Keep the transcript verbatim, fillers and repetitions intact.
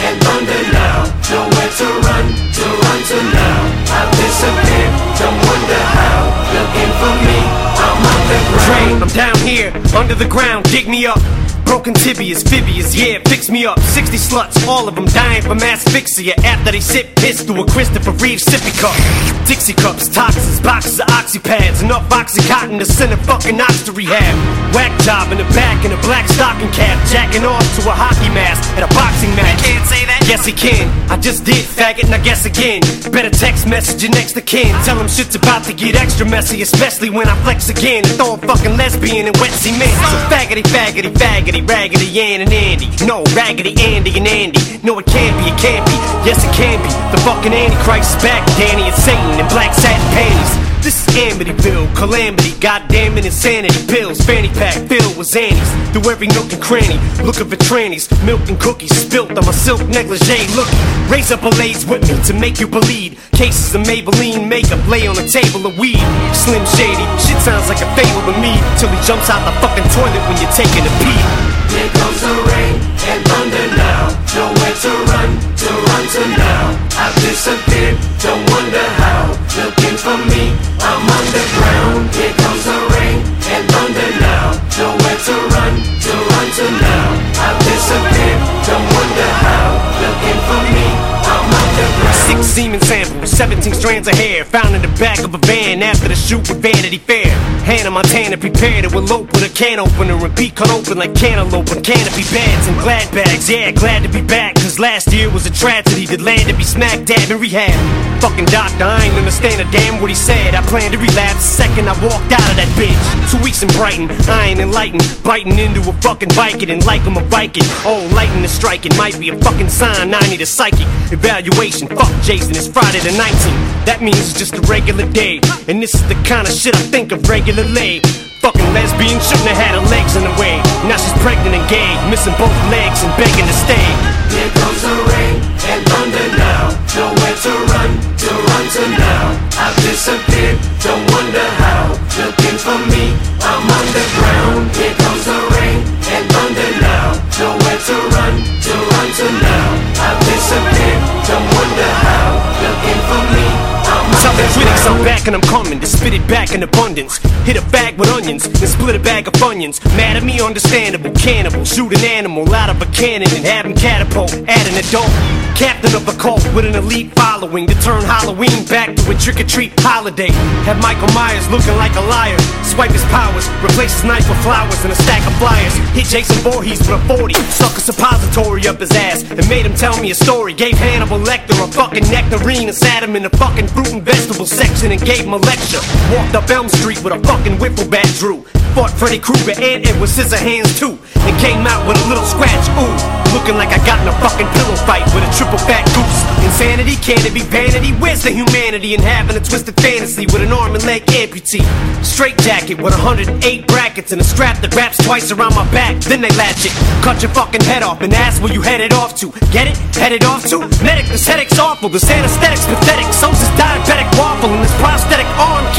and thunder now. Nowhere to run, to run to now. I've disappeared, don't wonder how. Looking for me, I'm underground. I'm down here, under the ground, dig me up. Broken tibias, fibias, yeah, fix me up. Sixty sluts, all of them dying from asphyxia after they sip piss through a Christopher Reeve sippy cup. Dixie cups, toxins, boxes of oxypads, enough oxycontin to send a fucking ox to rehab. Whack job in the back in a black stocking cap, jacking off to a hockey mask at a boxing match. You can't say that? Yes he can, I just did, faggot, and I guess again. Better text message your next to kin. Tell him shit's about to get extra messy, especially when I flex again and throw a fucking lesbian in wet cement. So faggoty, faggoty, faggoty, raggedy Ann and Andy. No, raggedy Andy and Andy. No, it can't be, it can't be. Yes, it can be. The fucking Antichrist is back, Danny and Satan in black satin panties. This is Amityville, calamity, goddamn it, insanity. Pills, fanny pack, filled with Xannies. Through every nook and cranny, looking for trannies. Milk and cookies spilt on my silk negligee. Look, raise up a lace with me to make you believe. Cases of Maybelline makeup lay on a table of weed. Slim Shady, shit sounds like a fable to me. Till he jumps out the fucking toilet when you're taking a pee. Here comes the rain and thunder now. Nowhere to run, to run to now. I've disappeared, don't wonder how. Looking for me, I'm underground. Here comes the rain and thunder now. Nowhere to run, to run to now. I've disappeared, don't wonder how. Looking for me, I'm underground. Six semen samples, seventeen strands of hair found in the back of a van after the shoot with Vanity Fair. Hannah Montana prepared to elope with a can opener and be cut open like cantaloupe and canopy beds and glad bags. Yeah, glad to be back, cause last year was a tragedy that landed me smack dab in rehab. Fucking doctor, I ain't understand a damn what he said. I planned to relapse the second I walked out of that bitch. Two weeks in Brighton, I ain't enlightened. Biting into a fucking Viking and like I'm a Viking. Oh, lightning is striking, might be a fucking sign I need a psychic evaluation. Fuck Jason, it's Friday the nineteenth. That means it's just a regular day. And this is the kind of shit I think of regularly. Fucking lesbian shouldn't have had her legs in the way. Now she's pregnant and gay, missing both legs and begging to stay. Here comes the rain and thunder now. Nowhere to run, to run to now. I've disappeared, don't wonder how. Looking for me, I'm underground. Here comes the rain and thunder now. Nowhere to run, to run to now. I've disappeared, don't wonder how. Looking for me, I'm Tell the critics I'm underground. back and I'm coming to spit it back in abundance. Hit a bag with onions, then split a bag of Funyuns. Mad at me, understandable. Cannibal, shoot an animal out of a cannon and have him catapult at an adult. Captain of a cult with an elite following to turn Halloween back to a trick-or-treat holiday. Have Michael Myers looking like a liar. Swipe his powers, replace his knife with flowers and a stack of flyers. Hit Jason Voorhees with a forty, stuck a suppository up his ass and made him tell me a story. Gave Hannibal Lecter a fucking nectarine and sat him in the fucking fruit and vegetable section and gave him a lecture. Walked up Elm Street with a fucking wiffle bat Drew. Fought Freddy Krueger and Edward Scissorhands too. And came out with a little scratch, ooh. Looking like I got in a fucking pillow fight with a triple fat goose. Insanity, can it be vanity? Where's the humanity in having a twisted fantasy with an arm and leg amputee? Straight jacket with one hundred eight brackets and a strap that wraps twice around my back. Then they latch it, cut your fucking head off and ask where you headed off to. Get it? Headed off to? Medic, this headache's awful, this anesthetic's pathetic. So's this diabetic waffle and this prosthetic arm